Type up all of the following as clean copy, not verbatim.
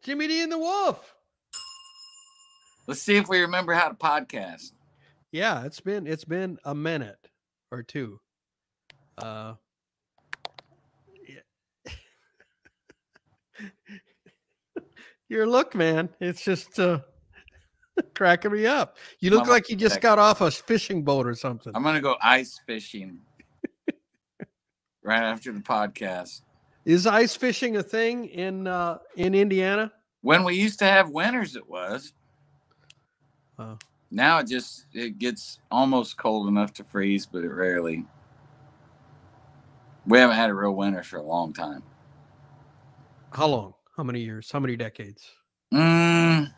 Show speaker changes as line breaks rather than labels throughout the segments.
Jimmy D and the Wolf.
Let's see if we remember how to podcast.
Yeah, it's been a minute or two. Yeah. Your look, man. It's just cracking me up. You look like you just got off a fishing boat or something.
I'm gonna go ice fishing right after the podcast.
Is ice fishing a thing in Indiana?
When we used to have winters, it was. Now it gets almost cold enough to freeze, but it rarely. We haven't had a real winter for a long time.
How long? How many years? How many decades?
4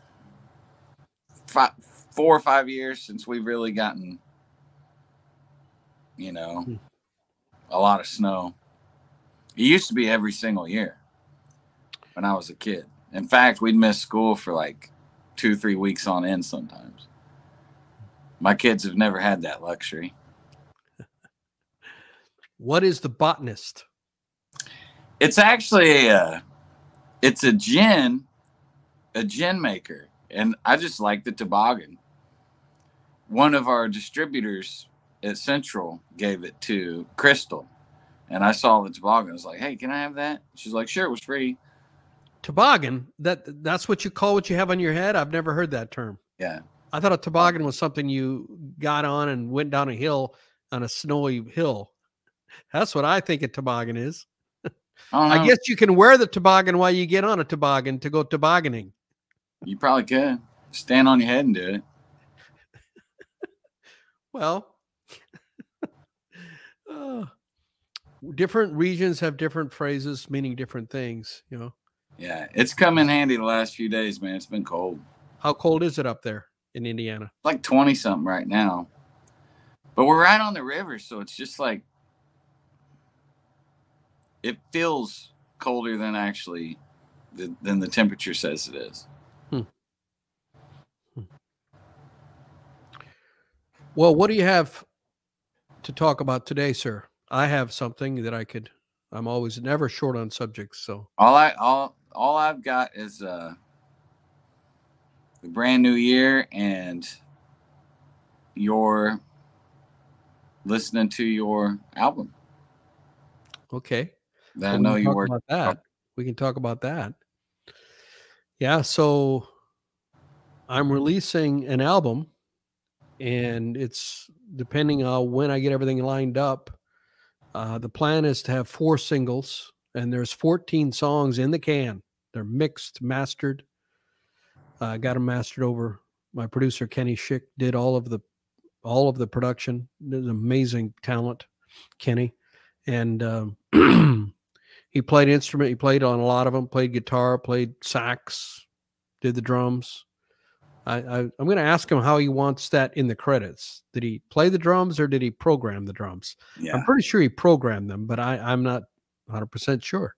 or 5 years since we've really gotten, a lot of snow. It used to be every single year when I was a kid. In fact, we'd miss school for like 2-3 weeks on end sometimes. My kids have never had that luxury.
What is the botanist?
It's actually it's a gin maker, and I just like the toboggan. One of our distributors at Central gave it to Crystal, and I saw the toboggan. I was like, "Hey, can I have that?" She's like, "Sure." It was free.
Toboggan? That's what you call what you have on your head? I've never heard that term.
Yeah.
I thought a toboggan was something you got on and went down a hill on a snowy hill. That's what I think a toboggan is. I guess you can wear the toboggan while you get on a toboggan to go tobogganing.
You probably could. Stand on your head and do it.
Well, different regions have different phrases meaning different things,
Yeah, it's come in handy the last few days, man. It's been cold.
How cold is it up there in Indiana?
Like 20-something right now. But we're right on the river, so it's just like it feels colder than actually than the temperature says it is.
Well, what do you have to talk about today, sir? I have something that I'm always never short on subjects. So
all I've got is the brand new year and your listening to your album.
Okay.
I know you work
about that. We can talk about that. Yeah. So I'm releasing an album, and it's depending on when I get everything lined up. The plan is to have 4 singles, and there's 14 songs in the can. They're mixed, mastered. I got them mastered over. My producer Kenny Schick did all of the production. There's amazing talent, Kenny, and he played instrument. He played on a lot of them. Played guitar, played sax, did the drums. I'm going to ask him how he wants that in the credits. Did he play the drums or did he program the drums?
Yeah.
I'm pretty sure he programmed them, but I'm not 100% sure.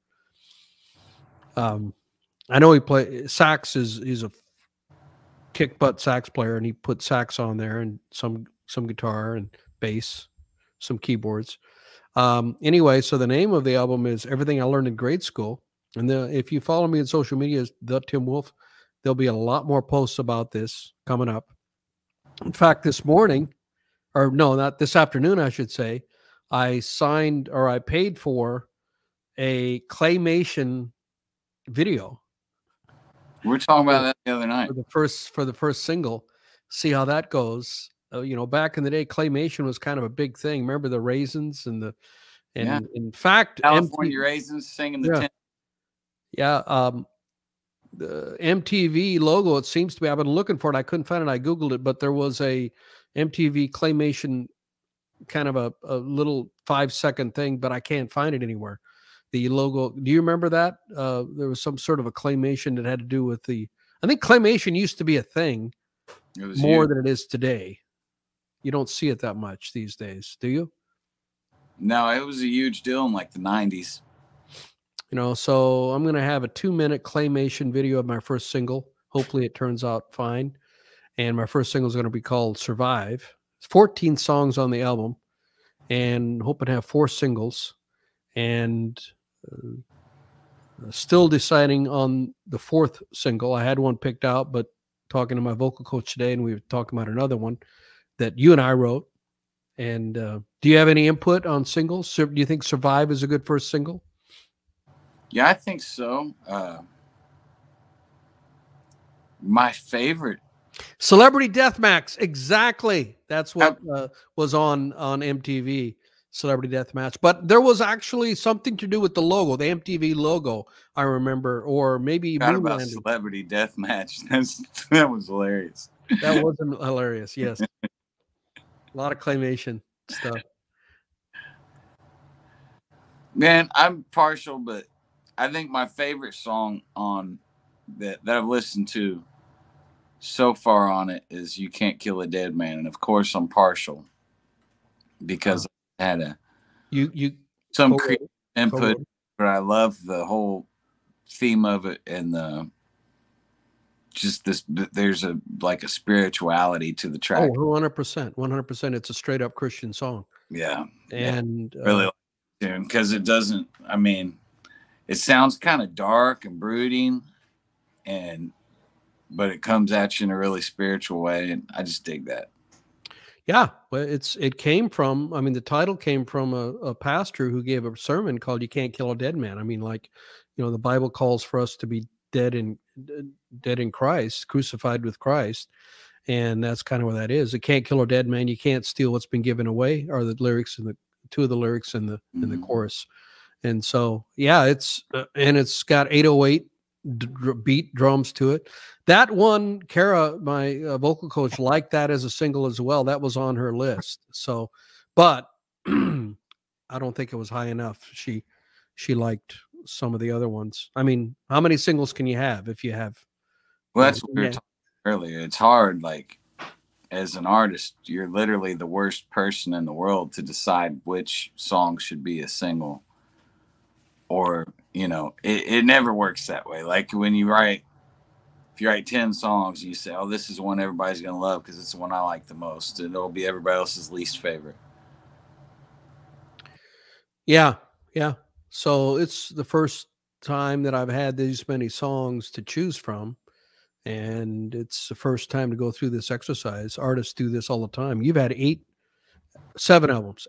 I know he played sax. He's a kick butt sax player, and he put sax on there and some guitar and bass, some keyboards. Anyway, so the name of the album is Everything I Learned in Grade School. And if you follow me on social media, The Tim Wolf, there'll be a lot more posts about this coming up. In fact, this morning, or no, not this afternoon, I should say, I paid for a claymation video.
We were talking about that the other night.
For the first single. See how that goes. Back in the day, claymation was kind of a big thing. Remember the Raisins in fact,
California Raisins singing the tent.
Yeah. The MTV logo, it seems to be, I've been looking for it. I couldn't find it. I Googled it, but there was a MTV claymation kind of a little 5-second thing, but I can't find it anywhere. The logo, do you remember that? There was some sort of a claymation that had to do with I think claymation used to be a thing more than it is today. You don't see it that much these days, do you?
No, it was a huge deal in like the 90s.
So I'm going to have a 2-minute claymation video of my first single. Hopefully it turns out fine. And my first single is going to be called Survive. It's 14 songs on the album, and hoping to have 4 singles. And Still deciding on the fourth single. I had one picked out, but talking to my vocal coach today, and we were talking about another one that you and I wrote. And do you have any input on singles? Do you think Survive is a good first single?
Yeah, I think so. My favorite,
Celebrity Deathmatch. Exactly. That's what was on MTV, Celebrity Deathmatch. But there was actually something to do with the logo, the MTV logo, I remember, or maybe
about
Moonlanding.
Celebrity Deathmatch. That was hilarious.
That wasn't hilarious. Yes. A lot of claymation stuff.
Man, I'm partial, but I think my favorite song on that I've listened to so far on it is "You Can't Kill a Dead Man," and of course I'm partial because I had some creative input, but I love the whole theme of it and just this. There's a spirituality to the track.
Oh, 100%. It's a straight up Christian song.
Yeah,
and
really like it because it doesn't. I mean, it sounds kind of dark and brooding, but it comes at you in a really spiritual way, and I just dig that.
Yeah, well, it came from. I mean, the title came from a pastor who gave a sermon called "You Can't Kill a Dead Man." I mean, the Bible calls for us to be dead in Christ, crucified with Christ, and that's kind of what that is. You can't kill a dead man. You can't steal what's been given away. Are the lyrics in the two of the lyrics in the chorus, and so yeah, it's got 808 beat drums to it. That one, Kara, my vocal coach, liked that as a single as well. That was on her list. So, but I don't think it was high enough. She liked some of the other ones. I mean, how many singles can you have if you have?
Well, that's what we were talking earlier. It's hard. Like, as an artist, you're literally the worst person in the world to decide which song should be a single. Or, it never works that way. Like when you write, if you write 10 songs, you say, oh, this is one everybody's going to love because it's the one I like the most. And it'll be everybody else's least favorite.
Yeah. Yeah. So it's the first time that I've had these many songs to choose from. And it's the first time to go through this exercise. Artists do this all the time. You've had 8 albums.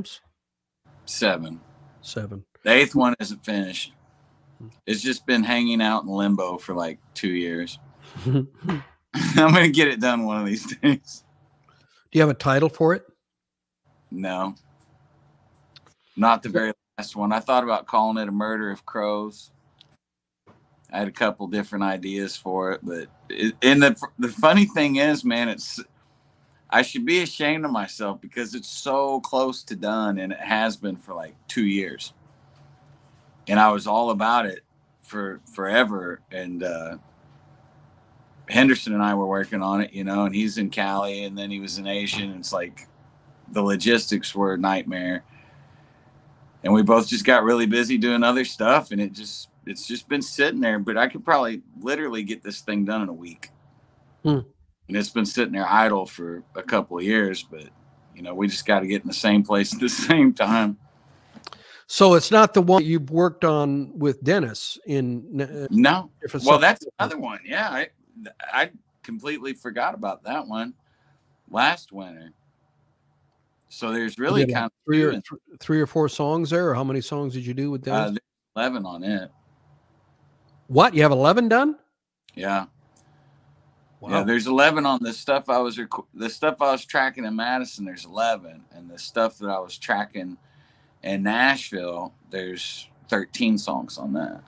Seven.
The
8th one isn't finished. It's just been hanging out in limbo for like 2 years. I'm going to get it done one of these days.
Do you have a title for it?
No. Not the very last one. I thought about calling it A Murder of Crows. I had a couple different ideas for it, but the funny thing is, man, I should be ashamed of myself because it's so close to done, and it has been for like 2 years. And I was all about it for forever. And Henderson and I were working on it, and he's in Cali, and then he was in Asia. And it's like the logistics were a nightmare. And we both just got really busy doing other stuff, and it's just been sitting there. But I could probably literally get this thing done in a week. And it's been sitting there idle for a couple of years, but we just got to get in the same place at the same time.
So it's not the one you've worked on with Dennis in
no. Well, that's another one. Yeah, I completely forgot about that one last winter. So there's really kind of
three or four songs there, or how many songs did you do with Dennis?
11 on it.
What? You have 11 done?
Yeah.
Wow.
Yeah, there's 11 on the stuff I was tracking in Madison. There's 11, and the stuff that I was tracking in Nashville, there's 13 songs on that.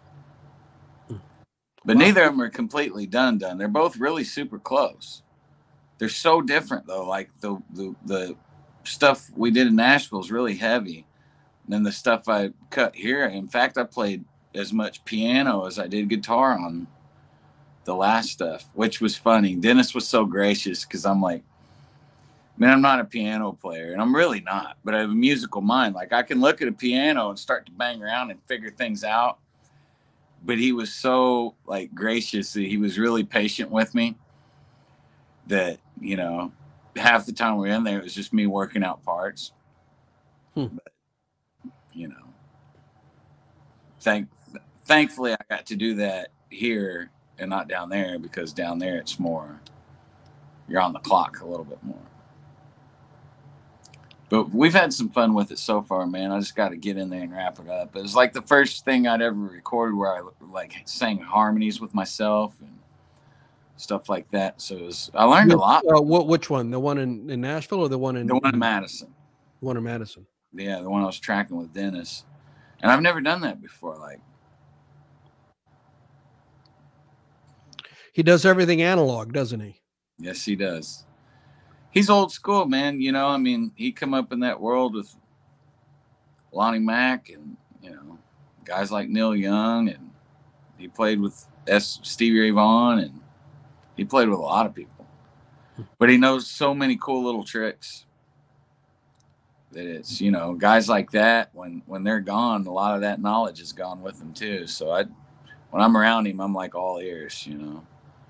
But neither of them are completely done. They're both really super close. They're so different though. Like the stuff we did in Nashville is really heavy. And then the stuff I cut here, in fact, I played as much piano as I did guitar on the last stuff, which was funny. Dennis was so gracious because I'm like, man, I'm not a piano player, and I'm really not, but I have a musical mind. Like I can look at a piano and start to bang around and figure things out. But he was so gracious that he was really patient with me that, half the time we were in there, it was just me working out parts. But, thankfully I got to do that here and not down there, because down there it's more, you're on the clock a little bit more. But we've had some fun with it so far, man. I just got to get in there and wrap it up. It was like the first thing I'd ever recorded where I like sang harmonies with myself and stuff like that. So I learned a lot.
Which one? The one in Nashville or the one in
Madison?
The one in Madison.
Yeah, the one I was tracking with Dennis. And I've never done that before. Like,
he does everything analog, doesn't he?
Yes, he does. He's old school, man. You know, I mean, he come up in that world with Lonnie Mack and, you know, guys like Neil Young, and he played with Stevie Ray Vaughan, and he played with a lot of people. But he knows so many cool little tricks that it's, you know, guys like that, when they're gone, a lot of that knowledge is gone with them too. So when I'm around him, I'm like all ears, you know.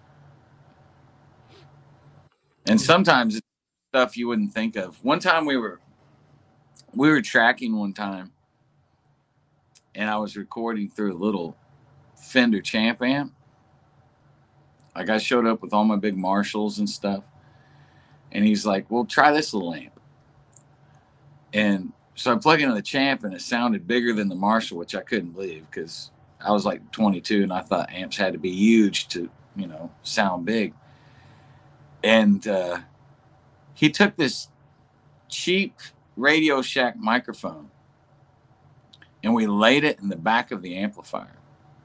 And sometimes it's stuff you wouldn't think of. One time we were tracking one time, and I was recording through a little Fender Champ amp. Like, I showed up with all my big Marshalls and stuff, and he's like, well, try this little amp. And so I plug into the Champ, and it sounded bigger than the Marshall, which I couldn't believe, because I was like 22 and I thought amps had to be huge to, you know, sound big. And he took this cheap Radio Shack microphone and we laid it in the back of the amplifier.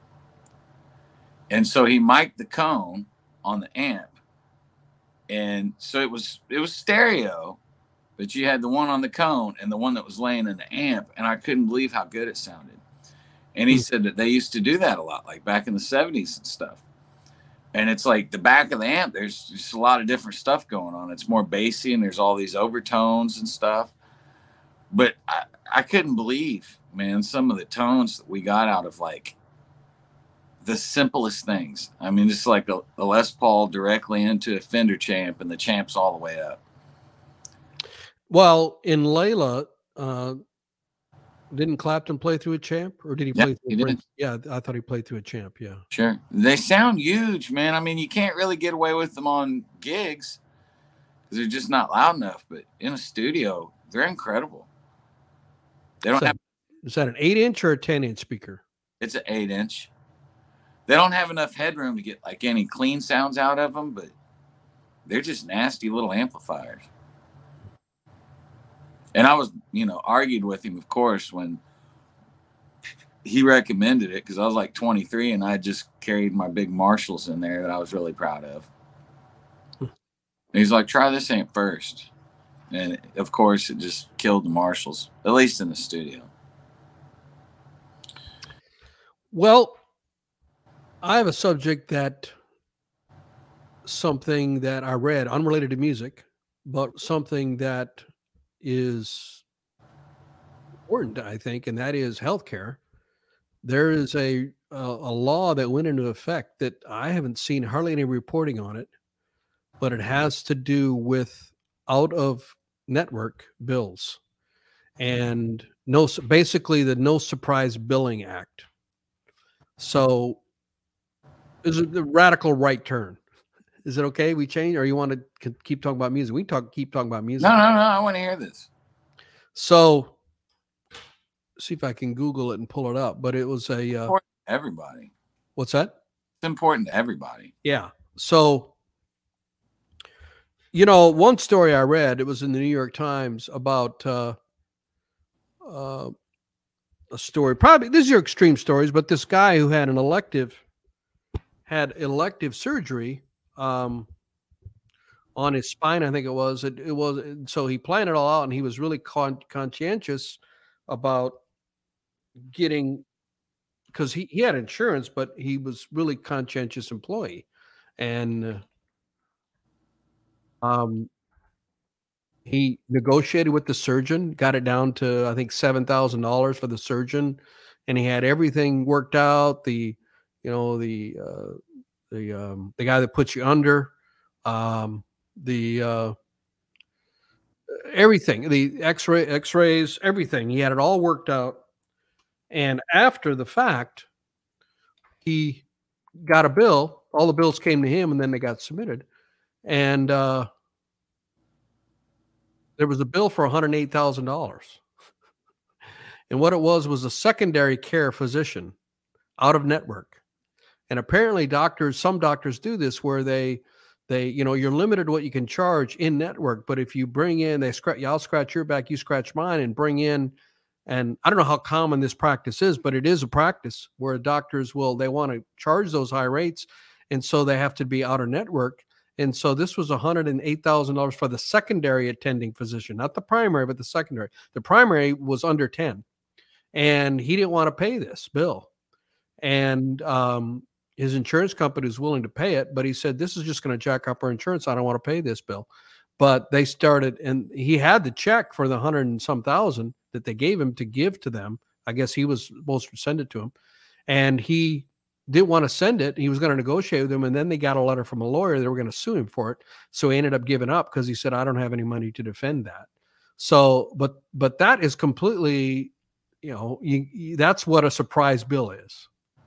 And so he mic'd the cone on the amp. And so it was stereo, but you had the one on the cone and the one that was laying in the amp. And I couldn't believe how good it sounded. And he said that they used to do that a lot, like back in the 70s and stuff. And it's like the back of the amp, there's just a lot of different stuff going on. It's more bassy, and there's all these overtones and stuff. But I couldn't believe, man, some of the tones that we got out of like the simplest things. I mean, just like a Les Paul directly into a Fender Champ, and the Champ's all the way up.
Well, in Layla, didn't Clapton play through a Champ, or did he play through a Prince? Yeah, I thought he played through a Champ. Yeah,
sure. They sound huge, man. I mean, you can't really get away with them on gigs because they're just not loud enough. But in a studio, they're incredible. They don't have.
Is that an 8-inch or a 10-inch speaker?
It's an 8-inch. They don't have enough headroom to get like any clean sounds out of them, but they're just nasty little amplifiers. And I was, you know, argued with him, of course, when he recommended it, because I was like 23 and I just carried my big Marshalls in there that I was really proud of. And he's like, try this amp first. And of course, it just killed the Marshalls, at least in the studio.
Well, I have a subject something that I read, unrelated to music, but something that is important, I think, and that is healthcare. There is a law that went into effect that I haven't seen hardly any reporting on it, but it has to do with out of network bills and basically the No Surprise Billing Act. So is it the radical right turn? Is it okay we change, or you want to keep talking about music? We can keep talking about music.
No. I want to hear this.
So, see if I can Google it and pull it up. But it was
important to everybody.
What's that?
It's important to everybody.
Yeah. So, you know, one story I read, it was in the New York Times about a story. Probably these are extreme stories, but this guy who had elective surgery on his spine, I think it was. It was, so he planned it all out, and he was really conscientious about getting, because he had insurance, but he was really conscientious employee, and he negotiated with the surgeon, got it down to I think $7,000 for the surgeon, and he had everything worked out. The guy that puts you under, everything, the x-rays, everything. He had it all worked out. And after the fact, he got a bill. All the bills came to him, and then they got submitted. And there was a bill for $108,000. And what it was a secondary care physician out of network. And apparently some doctors do this where they, you're limited to what you can charge in network, but if you bring in, I'll scratch your back, you scratch mine, and bring in, and I don't know how common this practice is, but it is a practice where doctors they want to charge those high rates. And so they have to be out of network. And so this was $108,000 for the secondary attending physician, not the primary, but the secondary. The primary was under 10, and he didn't want to pay this bill. And his insurance company was willing to pay it, but he said, this is just going to jack up our insurance. I don't want to pay this bill. But they started, and he had the check for the 100 and some thousand that they gave him to give to them. I guess he was supposed to send it to him, and he didn't want to send it. He was going to negotiate with them, and then they got a letter from a lawyer. They were going to sue him for it. So he ended up giving up because he said, I don't have any money to defend that. So, but that is completely, that's what a surprise bill is.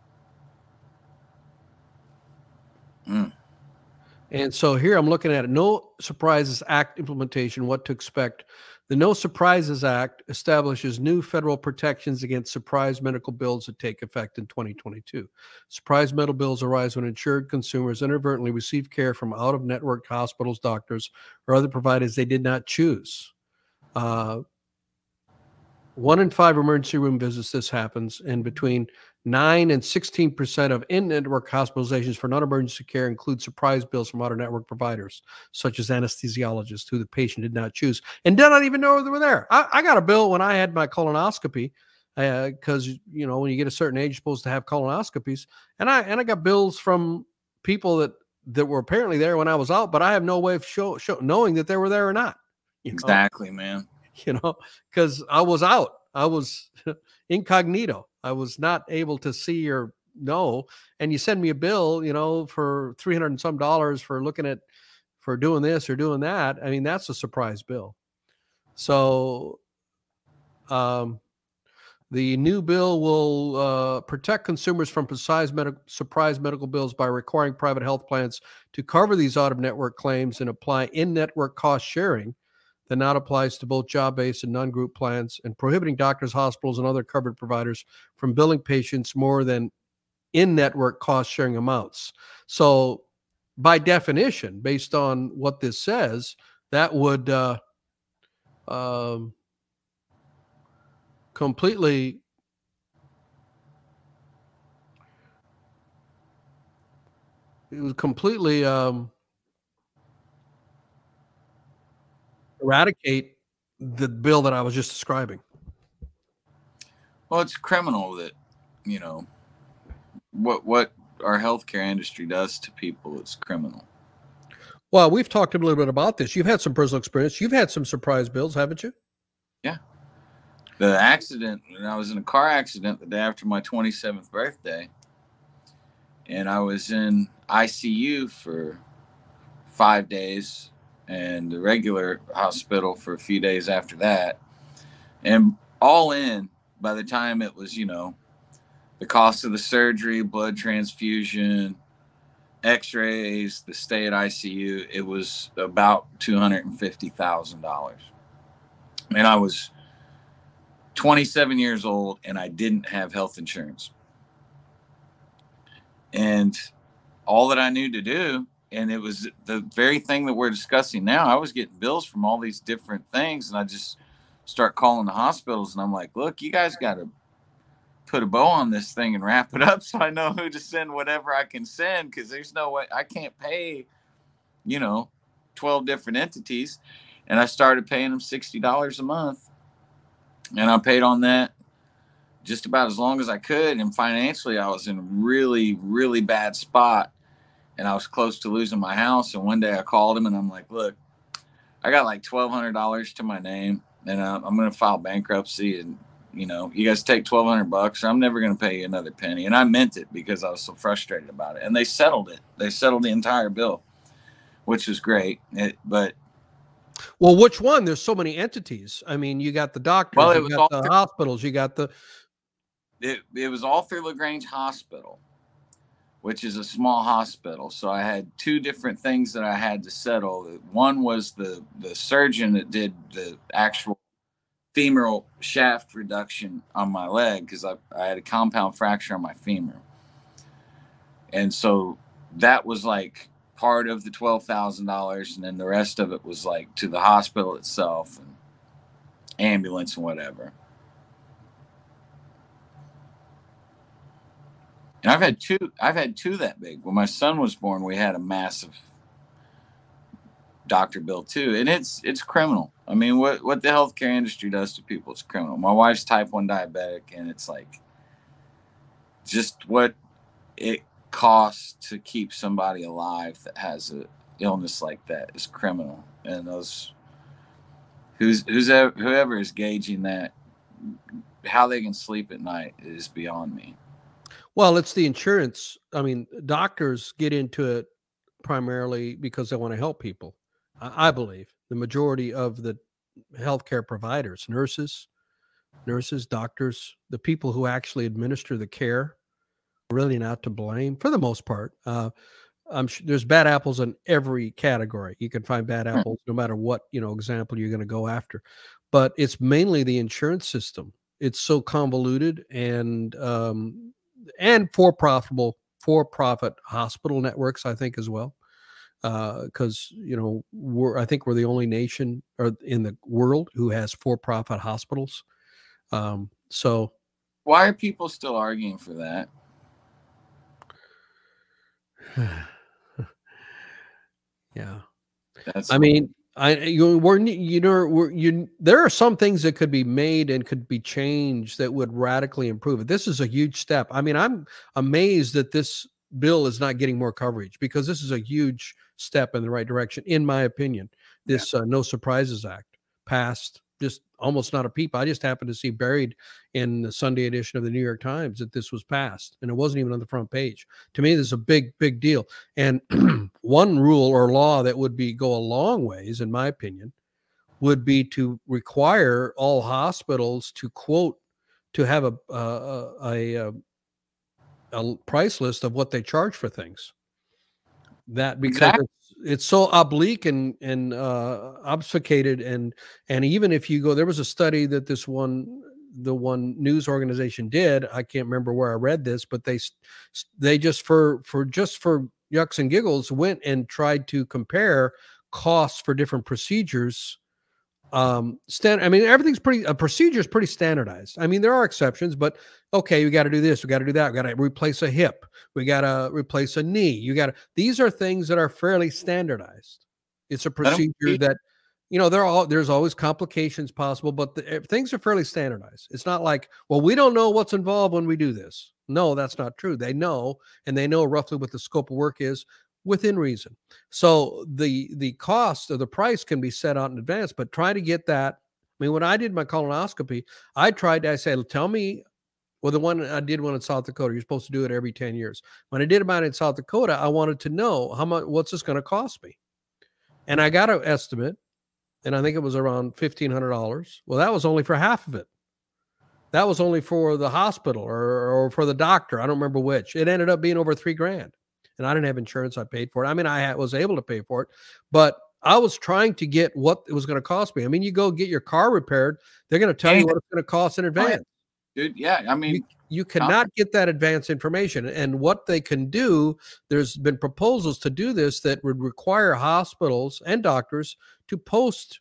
Mm.
And so here I'm looking at it. No Surprises Act implementation, what to expect. The No Surprises Act establishes new federal protections against surprise medical bills that take effect in 2022. Surprise medical bills arise when insured consumers inadvertently receive care from out-of-network hospitals, doctors, or other providers they did not choose. 1 in 5 emergency room visits, this happens, and between 9 and 16% of in-network hospitalizations for non-emergency care include surprise bills from out-of-network providers, such as anesthesiologists, who the patient did not choose and did not even know they were there. I got a bill when I had my colonoscopy, because when you get a certain age, you're supposed to have colonoscopies, and I got bills from people that were apparently there when I was out, but I have no way of knowing that they were there or not.
Exactly, man.
Because I was out. I was incognito. I was not able to see or know. And you send me a bill, for $300 and some for doing this or doing that. I mean, that's a surprise bill. So the new bill will protect consumers from surprise medical bills by requiring private health plans to cover these out-of-network claims and apply in-network cost sharing that now applies to both job-based and non-group plans, and prohibiting doctors, hospitals, and other covered providers from billing patients more than in-network cost-sharing amounts. So by definition, based on what this says, that would completely eradicate the bill that I was just describing.
Well, it's criminal that, what our healthcare industry does to people is criminal.
Well, we've talked a little bit about this. You've had some personal experience. You've had some surprise bills, haven't you?
Yeah. The accident, I was in a car accident the day after my 27th birthday, and I was in ICU for 5 days and the regular hospital for a few days after that. And all in, by the time it was, the cost of the surgery, blood transfusion, x-rays, the stay at ICU, it was about $250,000. And I was 27 years old and I didn't have health insurance. And all that I knew to do, and it was the very thing that we're discussing now, I was getting bills from all these different things, and I just start calling the hospitals, and I'm like, look, you guys got to put a bow on this thing and wrap it up so I know who to send whatever I can send, because there's no way I can't pay, 12 different entities. And I started paying them $60 a month, and I paid on that just about as long as I could. And financially, I was in a really, really bad spot, and I was close to losing my house. And one day I called him and I'm like, look, I got like $1,200 to my name, and I'm going to file bankruptcy. And, you guys take $1,200 or I'm never going to pay you another penny. And I meant it because I was so frustrated about it. And they settled it. They settled the entire bill, which was great.
Well, which one? There's so many entities. I mean, you got the doctors, you got the hospitals, you got the...
It was all through LaGrange Hospital. which is a small hospital. So I had two different things that I had to settle. One was the surgeon that did the actual femoral shaft reduction on my leg, because I had a compound fracture on my femur. And so that was like part of the $12,000. And then the rest of it was like to the hospital itself and ambulance and whatever. And I've had two that big. When my son was born, we had a massive doctor bill too. And it's criminal. I mean, what the healthcare industry does to people is criminal. My wife's type 1 diabetic, and it's like just what it costs to keep somebody alive that has an illness like that is criminal. And those whoever is gauging that, how they can sleep at night is beyond me.
Well, it's the insurance. I mean, doctors get into it primarily because they want to help people. I believe the majority of the healthcare providers, nurses, doctors, the people who actually administer the care, are really not to blame for the most part. I'm sure there's bad apples in every category. You can find bad apples no matter what, example you're going to go after, but it's mainly the insurance system. It's so convoluted and for-profit hospital networks, I think, as well. Because I think we're the only nation or in the world who has for-profit hospitals. So
why are people still arguing for that?
Yeah, there are some things that could be made and could be changed that would radically improve it. This is a huge step. I mean, I'm amazed that this bill is not getting more coverage, because this is a huge step in the right direction, in my opinion. This No Surprises Act passed, just almost not a peep. I just happened to see buried in the Sunday edition of the New York Times that this was passed, and it wasn't even on the front page. To me, this is a big deal. And one rule or law that would go a long ways, in my opinion, would be to require all hospitals to have a price list of what they charge for things. That because it's so oblique and obfuscated, and even if you go, there was a study that the one news organization did. I can't remember where I read this, but they just for yucks and giggles went and tried to compare costs for different procedures. I mean, a procedure is pretty standardized. I mean, there are exceptions, but okay, we got to do this, we got to do that, we got to replace a hip, we got to replace a knee. These are things that are fairly standardized. It's a procedure that, there's always complications possible, but things are fairly standardized. It's not like, well, we don't know what's involved when we do this. No, that's not true. They know, and they know roughly what the scope of work is, within reason. So the cost or the price can be set out in advance, but try to get that. I mean, when I did my colonoscopy, I said, tell me, well, the one I did one in South Dakota, you're supposed to do it every 10 years. When I did mine in South Dakota, I wanted to know what's this going to cost me? And I got an estimate, and I think it was around $1,500. Well, that was only for half of it. That was only for the hospital or for the doctor. I don't remember which. It ended up being over $3,000. And I didn't have insurance. I paid for it. I mean, I was able to pay for it, but I was trying to get what it was going to cost me. I mean, you go get your car repaired, they're going to tell you what it's going to cost in advance.
Dude, yeah. I mean,
you cannot get that advance information. And what they can do, there's been proposals to do this that would require hospitals and doctors to post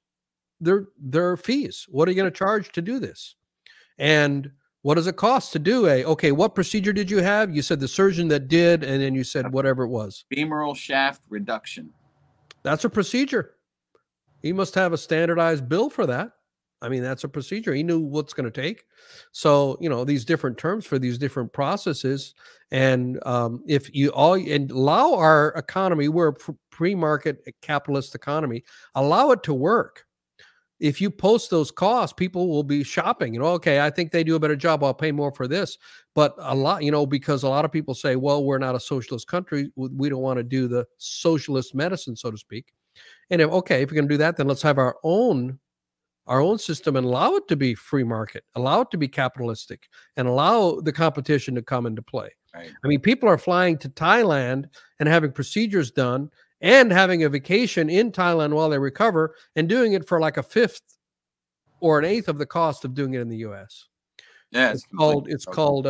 their fees. What are you going to charge to do this? And what does it cost to do what procedure did you have? You said the surgeon that did, and then you said whatever it was.
Femoral shaft reduction.
That's a procedure. He must have a standardized bill for that. I mean, that's a procedure. He knew what's going to take. So, these different terms for these different processes. And if you allow our economy, we're a pre-market capitalist economy, allow it to work. If you post those costs, people will be shopping. Okay, I think they do a better job, I'll pay more for this. But a lot, because a lot of people say, well, we're not a socialist country, we don't want to do the socialist medicine, so to speak. And if you're going to do that, then let's have our own our own system and allow it to be free market, allow it to be capitalistic, and allow the competition to come into play.
Right.
I mean, people are flying to Thailand and having procedures done and having a vacation in Thailand while they recover and doing it for like a fifth or an eighth of the cost of doing it in the US.
Yeah,
it's called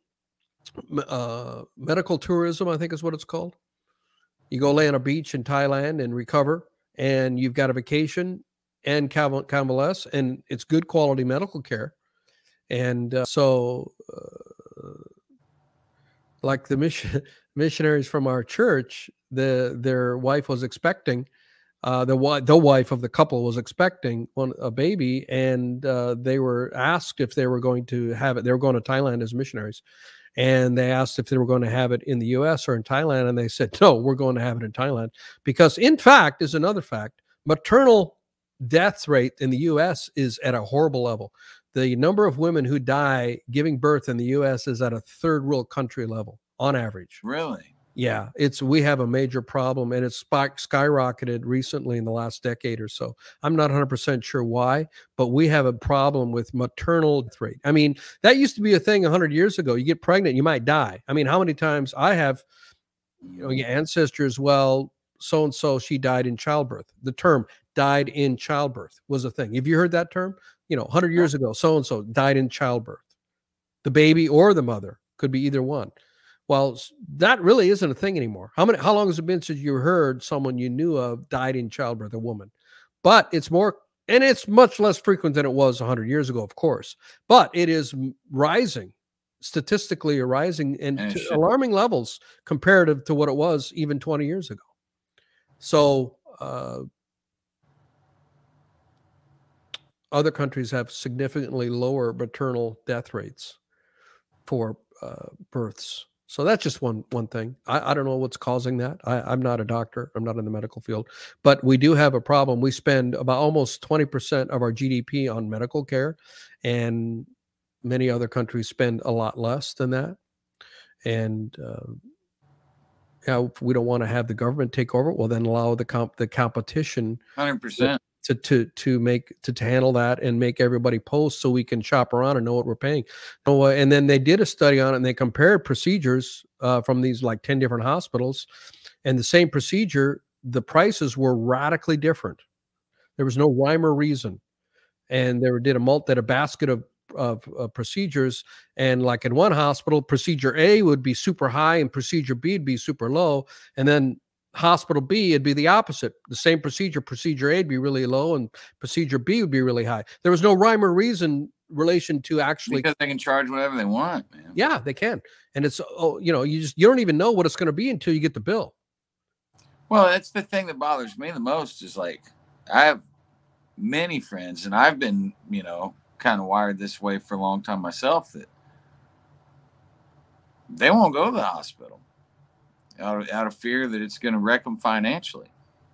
medical tourism, I think is what it's called. You go lay on a beach in Thailand and recover, and you've got a vacation and convalesce, and it's good quality medical care. And like the missionaries from our church, their wife was expecting, the wife of the couple was expecting a baby, and they were asked if they were going to have it. They were going to Thailand as missionaries, and they asked if they were going to have it in the U.S. or in Thailand, and they said, no, we're going to have it in Thailand, because in fact, is another fact, maternal death rate in the U.S. is at a horrible level. The number of women who die giving birth in the U.S. is at a third world country level on average.
Really?
Yeah, we have a major problem, and it's skyrocketed recently in the last decade or so. I'm not 100% sure why, but we have a problem with maternal death rate. I mean, that used to be a thing 100 years ago. You get pregnant, you might die. I mean, how many times I have, your ancestors, well, so-and-so, she died in childbirth. The term died in childbirth was a thing. Have you heard that term? 100 years ago, so-and-so died in childbirth. The baby or the mother, could be either one. Well, that really isn't a thing anymore. How long has it been since you heard someone you knew of died in childbirth, a woman? But it's more, and it's much less frequent than it was 100 years ago, of course. But it is rising, statistically rising, and to alarming levels comparative to what it was even 20 years ago. So other countries have significantly lower maternal death rates for births. So that's just one thing. I don't know what's causing that. I'm not a doctor. I'm not in the medical field. But we do have a problem. We spend about almost 20% of our GDP on medical care, and many other countries spend a lot less than that. And if we don't want to have the government take over, well, then allow the competition
100%.
to handle that and make everybody post so we can shop around and know what we're paying. And then they did a study on it, and they compared procedures from these like 10 different hospitals, and the same procedure, the prices were radically different. There was no rhyme or reason. And they did a basket of procedures, and like in one hospital, procedure A would be super high and procedure B would be super low, and then hospital B, it'd be the opposite. The same procedure A would be really low, and procedure B would be really high. There was no rhyme or reason relation to actually,
because they can charge whatever they want, man.
Yeah, they can. And it's, you don't even know what it's going to be until you get the bill.
Well, that's the thing that bothers me the most is, like, I have many friends, and I've been, kind of wired this way for a long time myself, that they won't go to the hospital out of fear that it's going to wreck them financially.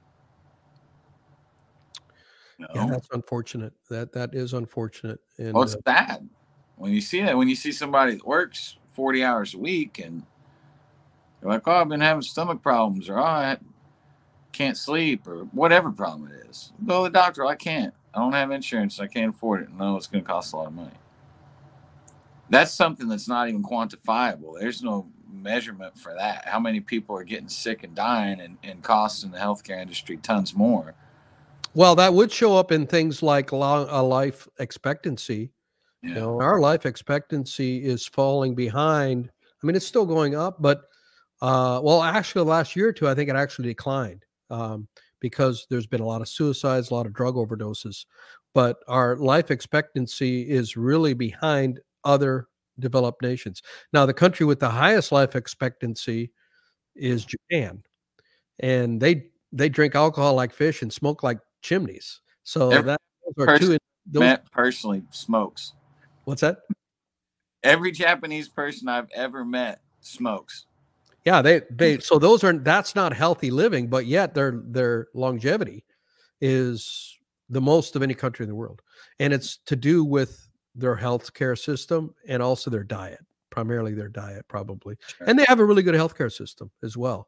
Yeah, that's unfortunate. That is unfortunate. And
it's sad when you see that. When you see somebody that works 40 hours a week and they're like, "Oh, I've been having stomach problems," or "Oh, I can't sleep," or whatever problem it is. Go to the doctor. I can't. I don't have insurance. I can't afford it. No, it's going to cost a lot of money. That's something that's not even quantifiable. There's no measurement for that. How many people are getting sick and dying, and costing the healthcare industry tons more?
Well, that would show up in things like life expectancy.
Yeah.
Our life expectancy is falling behind. I mean, it's still going up, but actually, the last year or two, I think it actually declined because there's been a lot of suicides, a lot of drug overdoses. But our life expectancy is really behind other developed nations. Now, the country with the highest life expectancy is Japan, and they drink alcohol like fish and smoke like chimneys. So those are two.
Matt personally smokes.
What's that?
Every Japanese person I've ever met smokes.
Yeah, so that's not healthy living, but yet their longevity is the most of any country in the world, and it's to do with their healthcare system and also their diet, primarily their diet, probably. Sure. And they have a really good healthcare system as well.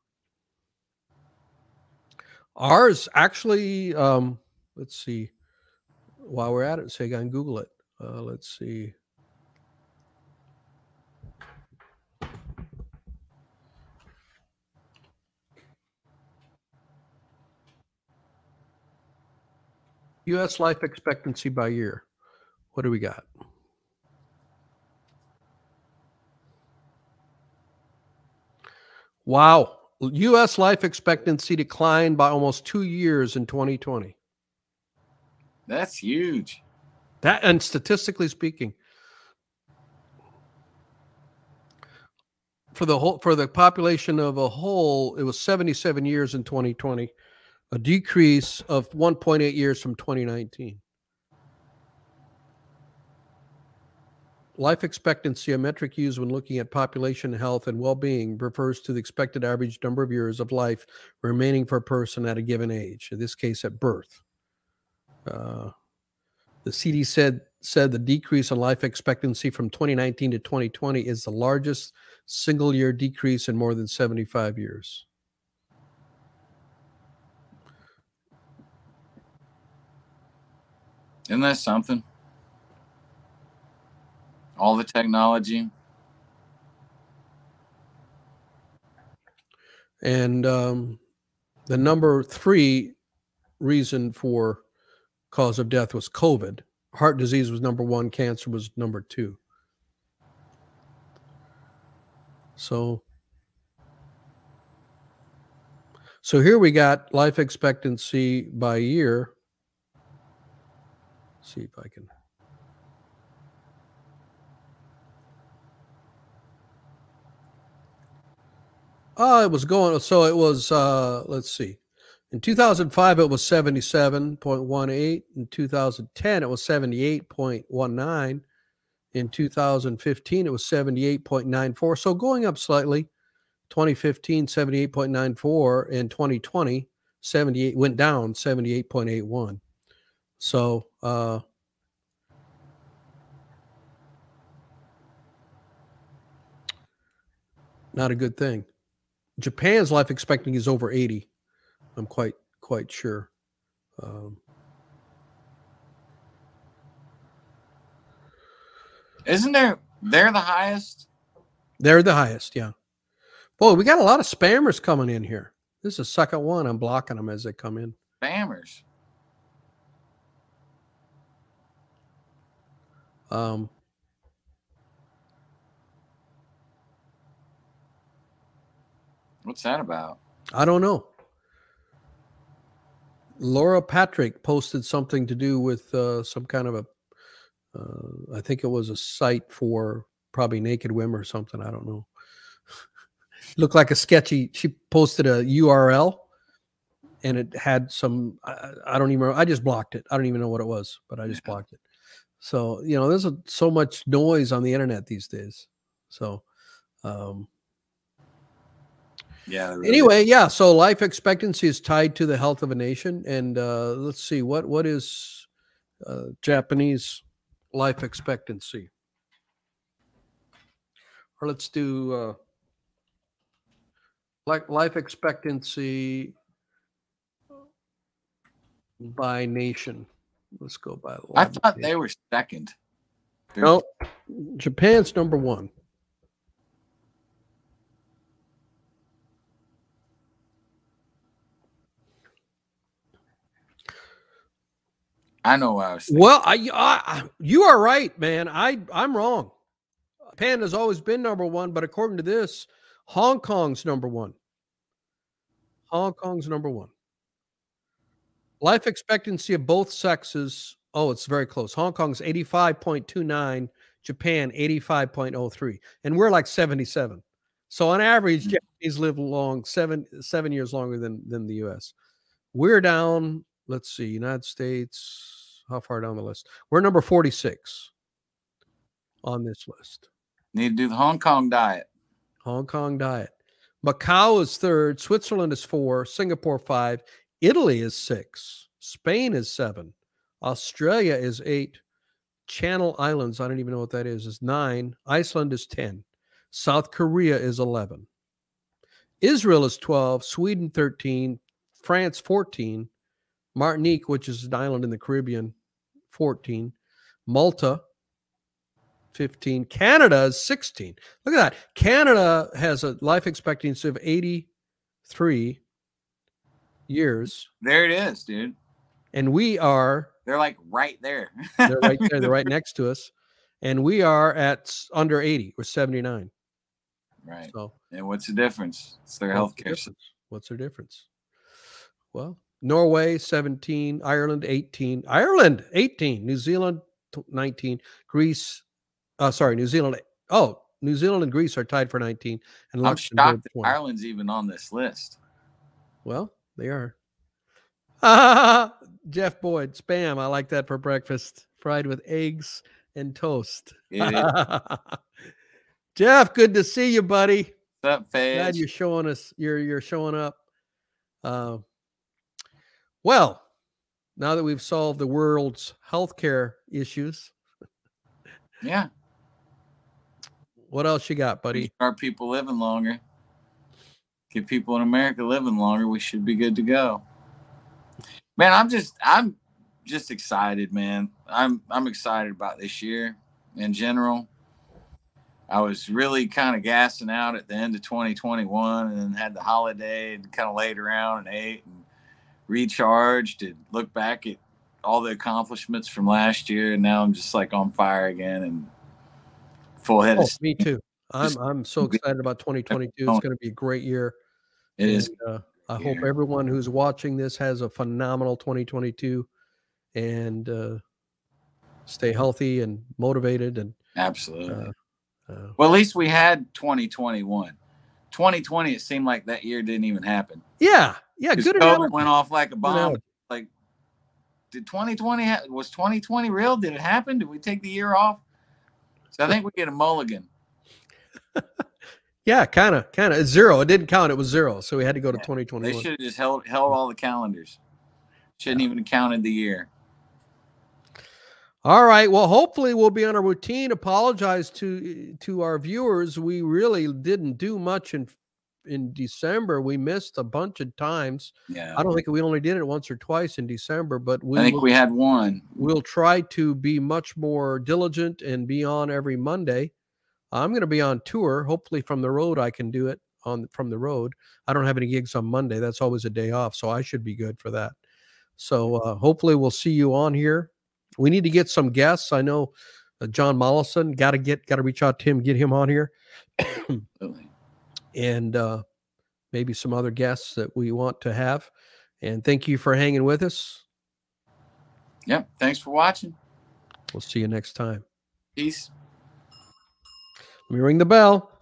Ours actually, let's see, while we're at it, so you can Google it. Let's see. U.S. life expectancy by year. What do we got? Wow. U.S. life expectancy declined by almost 2 years in 2020.
That's huge.
That, and statistically speaking, for the population of a whole, it was 77 years in 2020, a decrease of 1.8 years from 2019. Life expectancy, a metric used when looking at population health and well-being, refers to the expected average number of years of life remaining for a person at a given age, in this case at birth. The CDC said the decrease in life expectancy from 2019 to 2020 is the largest single-year decrease in more than 75 years.
Isn't that something? All the technology.
And the number 3 reason for cause of death was COVID. Heart disease was number 1. Cancer was number 2. So here we got life expectancy by year. Let's see if I can. It was going. So it was. Let's see. In 2005, it was 77.18. In 2010, it was 78.19. In 2015, it was 78.94. So going up slightly. 2015, 78.94. In 2020, 78 went down, 78.81. So not a good thing. Japan's life expectancy is over 80. I'm quite sure.
Isn't they're the highest?
They're the highest, yeah. Boy, we got a lot of spammers coming in here. This is the second one. I'm blocking them as they come in.
Spammers. What's that about?
I don't know. Laura Patrick posted something to do with some kind of a, I think it was a site for probably naked women or something. I don't know. Looked like a sketchy. She posted a URL and it had some, I don't even remember. I just blocked it. I don't even know what it was, but I just blocked it. So, you know, there's so much noise on the internet these days. So,
yeah. Really
anyway, yeah. So life expectancy is tied to the health of a nation. And let's see, what is Japanese life expectancy? Or let's do life expectancy by nation. Let's go by.
I thought they were second.
No, Japan's number 1.
I know what I was thinking.
Well, you are right, man. I'm wrong. Japan has always been number 1, but according to this, Hong Kong's number 1. Hong Kong's number 1. Life expectancy of both sexes. Oh, it's very close. Hong Kong's 85.29, Japan 85.03, and we're like 77. So on average, Japanese live long, 7 years longer than the U.S. We're down. Let's see, United States. How far down the list? We're number 46 on this list.
Need to do the Hong Kong diet.
Hong Kong diet. Macau is 3rd. Switzerland is 4. Singapore 5. Italy is 6. Spain is 7. Australia is 8. Channel Islands, I don't even know what that is 9. Iceland is 10. South Korea is 11. Israel is 12. Sweden 13. France 14. Martinique, which is an island in the Caribbean, 14. Malta, 15. Canada is 16. Look at that. Canada has a life expectancy of 83 years.
There it is, dude.
And we are...
They're like right there.
They're right there. They're right next to us. And we are at under 80. We're 79.
Right.
So,
and what's the difference? It's their healthcare system.
What's their difference? Well, Norway, 17. Ireland, 18. Ireland, 18. New Zealand, 19. Greece... New Zealand. Oh, New Zealand and Greece are tied for 19. And
I'm shocked that Ireland's even on this list.
Well, they are. Jeff Boyd, spam. I like that for breakfast. Fried with eggs and toast. Jeff, good to see you, buddy.
What's up, Faye?
Glad you're showing us. You're showing up. Well, now that we've solved the world's healthcare issues.
Yeah.
What else you got, buddy?
Start people living longer. Get people in America living longer. We should be good to go. Man, I'm just excited, man. I'm excited about this year in general. I was really kind of gassing out at the end of 2021 and then had the holiday and kind of laid around and ate and recharged and looked back at all the accomplishments from last year. And now I'm just like on fire again and full head of steam.
Me too. I'm so excited about 2022. It's going to be a great year.
It is.
I hope everyone who's watching this has a phenomenal 2022 and stay healthy and motivated. And
absolutely. Well, at least we had 2021. 2020, it seemed like that year didn't even happen.
Yeah. Good.
COVID went off like a bomb. Like, did 2020 was 2020 real? Did it happen? Did we take the year off? So I think we get a mulligan.
Yeah, kind of. Zero. It didn't count. It was zero. So we had to go to 2021.
They should have just held all the calendars. Shouldn't even have counted the year.
All right. Well, hopefully we'll be on a routine. Apologize to our viewers. We really didn't do much in December. We missed a bunch of times.
Yeah.
I don't think we only did it once or twice in December, but
I think we had one.
We'll try to be much more diligent and be on every Monday. I'm going to be on tour. Hopefully from the road, I can do it from the road. I don't have any gigs on Monday. That's always a day off. So I should be good for that. So hopefully we'll see you on here. We need to get some guests. I know John Mollison, got to reach out to him, get him on here. And maybe some other guests that we want to have. And thank you for hanging with us.
Yep. Thanks for watching.
We'll see you next time.
Peace.
Let me ring the bell.